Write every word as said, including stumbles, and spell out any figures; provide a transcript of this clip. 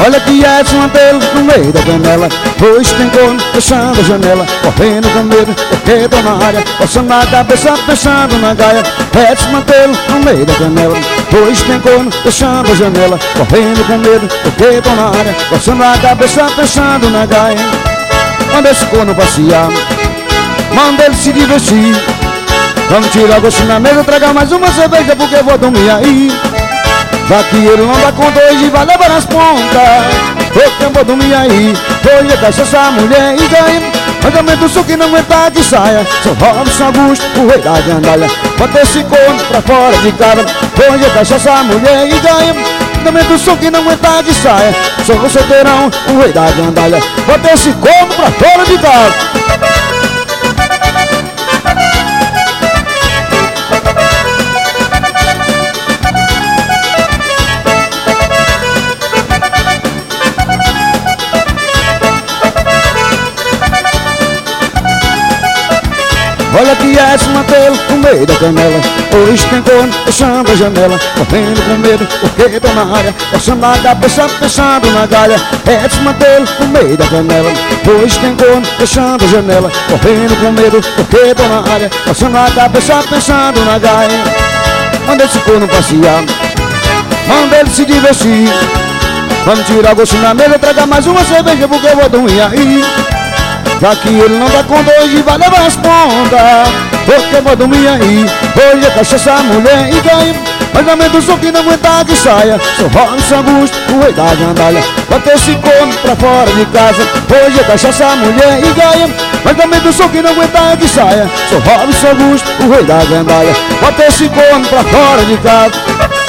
Olha que é desmantelo no meio da canela. Dois tem corno fechando a janela, correndo com medo porque tô na área, passando a cabeça pensando na gaia. É desmantelo no meio da canela. Dois tem corno fechando a janela, correndo com medo porque tô na área, passando a cabeça pensando na gaia. Manda esse corno passear, manda ele se divertir. Vamos tirar gosto na mesa, traga mais uma cerveja porque eu vou dormir aí. Já que ele não dá conta hoje vai levar nas pontas, porque eu vou dormir aí. Hoje é caixa essa mulher e ganha pagamento do sul que não aguenta que saia. Sou Robson Augusto, o rei da gandalha, bota esse corno pra fora de casa. Hoje é caixa essa mulher e ganha pagamento do sul que não aguenta que saia. Sou o solteirão, o rei da gandalha, bota esse corno pra fora de casa. Olha que é desmantelo no meio da canela. Hoje tem corno fechando a janela, correndo com medo porque tô na área, passando a cabeça pensando na galha. É desmantelo no meio da canela. Hoje tem corno fechando a janela, correndo com medo porque tô na área, passando a cabeça pensando na galha. Manda esse corno passear, manda ele se divertir. Vamos tirar gosto na mesa, traga mais uma cerveja porque eu vou dormir aí. Já que ele não dá conta hoje vai levar as pontas, porque eu vou dormir aí. Hoje é caixa essa mulher e ganha pagamento do sul que não aguenta que saia. Sou Robson Augusto, o rei da gandalha, bota esse corno pra fora de casa. Hoje é caixa essa mulher e ganha pagamento do sul que não aguenta que saia. Sou Robson Augusto, o rei da gandalha, bota esse corno pra fora de casa.